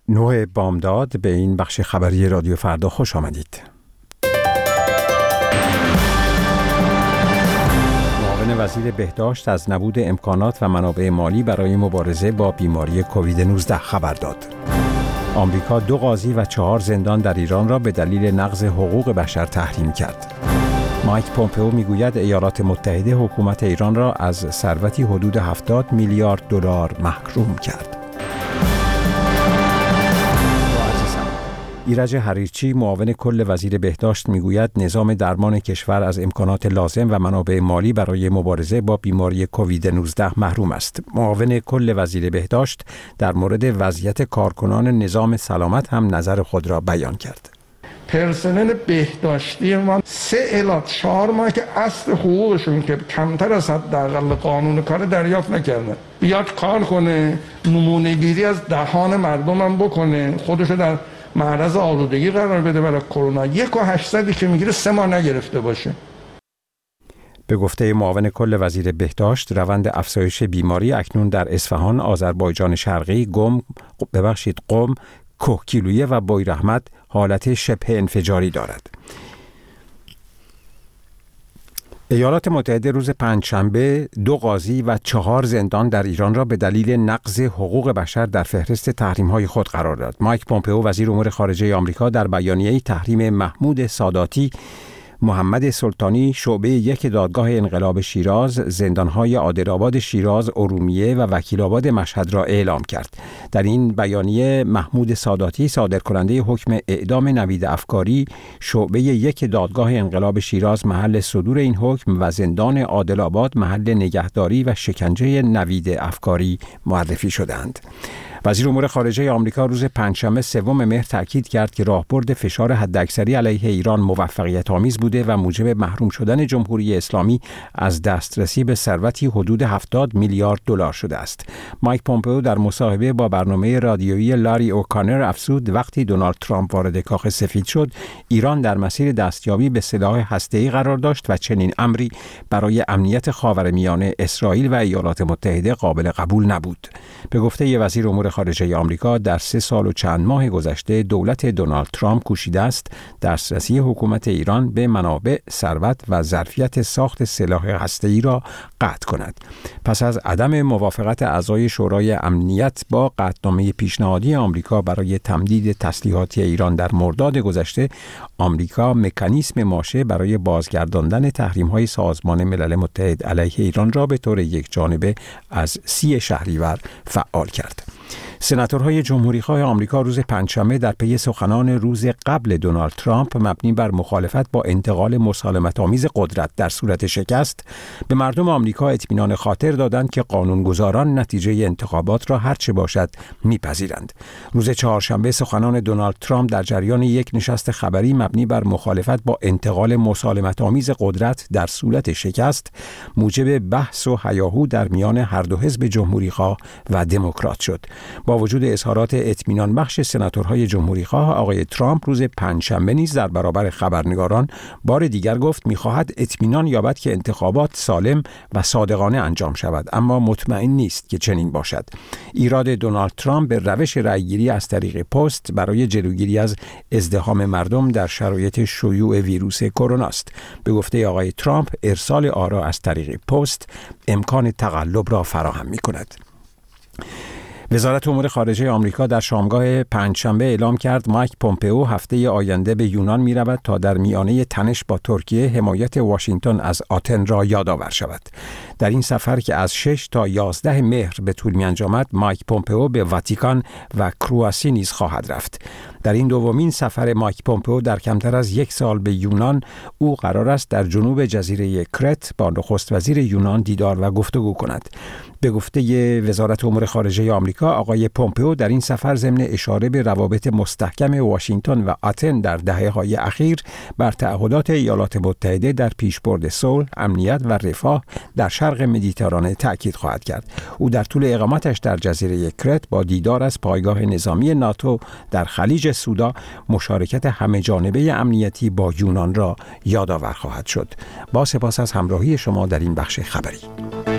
9 بامداد به این بخش خبری رادیو فردا خوش آمدید. معاون وزیر بهداشت از نبود امکانات و منابع مالی برای مبارزه با بیماری کووید 19 خبر داد. آمریکا 2 قاضی و 4 زندان در ایران را به دلیل نقض حقوق بشر تحریم کرد. مایک پومپئو میگوید ایالات متحده حکومت ایران را از ثروتی حدود 70 میلیارد دلار محروم کرد. ایرج حریرچی معاون کل وزیر بهداشت میگوید نظام درمان کشور از امکانات لازم و منابع مالی برای مبارزه با بیماری کووید 19 محروم است. معاون کل وزیر بهداشت در مورد وضعیت کارکنان نظام سلامت هم نظر خود را بیان کرد. پرسنل بهداشتی ما 3 الی 4 ماه که اصل حقوقشون که کمتر از حداقل قانون کار دریافت نکردن، بیاد کار کنه، نمونه گیری از دهان مردم هم بکنه، خودشو در معرض آلودگی قرار بده برای کرونا. 1.8 که میگیره 3 ماه نگرفته باشه. به گفته معاون کل وزیر بهداشت روند افزایش بیماری اکنون در اصفهان، آذربایجان شرقی، قم، کوهگیلویه و بویراحمد حالت شبه انفجاری دارد. ایالات متحده روز پنجشنبه 2 قاضی و 4 زندان در ایران را به دلیل نقض حقوق بشر در فهرست تحریم‌های خود قرار داد. مایک پومپئو وزیر امور خارجه آمریکا در بیانیه‌ای تحریم محمود ساداتی، محمد سلطانی شعبه 1 دادگاه انقلاب شیراز، زندان‌های عادل‌آباد شیراز، ارومیه و وکیل‌آباد مشهد را اعلام کرد. در این بیانیه محمود ساداتی صادرکننده حکم اعدام نوید افکاری، شعبه 1 دادگاه انقلاب شیراز محل صدور این حکم و زندان عادل‌آباد محل نگهداری و شکنجه نوید افکاری معرفی شدند. وزیر امور خارجه آمریکا روز پنجشنبه 3 مهر تاکید کرد که راهبرد فشار حداکثری علیه ایران موفقیت آمیز بوده و موجب محروم شدن جمهوری اسلامی از دسترسی به ثروتی حدود 70 میلیارد دلار شده است. مایک پومپئو در مصاحبه با برنامه رادیویی لاری اوکانر افزود وقتی دونالد ترامپ وارد کاخ سفید شد، ایران در مسیر دستیابی به سلاح هسته‌ای قرار داشت و چنین امری برای امنیت خاورمیانه اسرائیل و ایالات متحده قابل قبول نبود. به گفته وزیر امور خارجه آمریکا در 3 سال و چند ماه گذشته دولت دونالد ترامپ کوشیده است دسترسی حکومت ایران به منابع، ثروت و ظرفیت ساخت سلاح هسته‌ای را قطع کند. پس از عدم موافقت اعضای شورای امنیت با قطعنامه پیشنهادی آمریکا برای تمدید تسلیحاتی ایران در مرداد گذشته، آمریکا مکانیزم ماشه برای بازگرداندن تحریم‌های سازمان ملل متحد علیه ایران را به طور یکجانبه از 30 شهریور فعال کرد. سناتورهای جمهوری‌خواه آمریکا روز پنجشنبه در پی سخنان روز قبل دونالد ترامپ مبنی بر مخالفت با انتقال مسالمت‌آمیز قدرت در صورت شکست به مردم آمریکا اطمینان خاطر دادند که قانونگذاران نتیجه انتخابات را هرچه باشد میپذیرند. روز چهارشنبه سخنان دونالد ترامپ در جریان یک نشست خبری مبنی بر مخالفت با انتقال مسالمت‌آمیز قدرت در صورت شکست موجب بحث و هیاهو در میان هر دو حزب جمهوری‌خواه و دموکرات شد. با وجود اظهارات اطمینان بخش سناتورهای جمهوری‌خواه، آقای ترامپ روز پنجشنبه نیز در برابر خبرنگاران بار دیگر گفت می‌خواهد اطمینان یابد که انتخابات سالم و صادقانه انجام شود، اما مطمئن نیست که چنین باشد. ایراد دونالد ترامپ به روش رأیگیری از طریق پست برای جلوگیری از ازدحام مردم در شرایط شیوع ویروس کرونا است. به گفته آقای ترامپ، ارسال آرا از طریق پست امکان تقلب را فراهم می‌کند. وزارت امور خارجه آمریکا در شامگاه پنجشنبه اعلام کرد مایک پومپئو هفته آینده به یونان می‌رود تا در میانه تنش با ترکیه حمایت واشنگتن از آتن را یادآور شود. در این سفر که از 6 تا 11 مهر به طول می‌انجامد، مایک پومپئو به واتیکان و کرواسی نیز خواهد رفت. در این دومین سفر مایک پومپئو در کمتر از 1 سال به یونان، او قرار است در جنوب جزیره کرت با نخست وزیر یونان دیدار و گفتگو کند. به گفته وزارت امور خارجه آمریکا، آقای پومپئو در این سفر ضمن اشاره به روابط مستحکم واشنگتن و آتن در دهه‌های اخیر بر تعهدات ایالات متحده در پیشبرد صلح، امنیت و رفاه در شرق مدیترانه تأکید خواهد کرد. او در طول اقامتش در جزیره کرت با دیدار از پایگاه نظامی ناتو در خلیج سودا مشارکت همه جانبه امنیتی با یونان را یادآور خواهد شد. با سپاس از همراهی شما در این بخش خبری.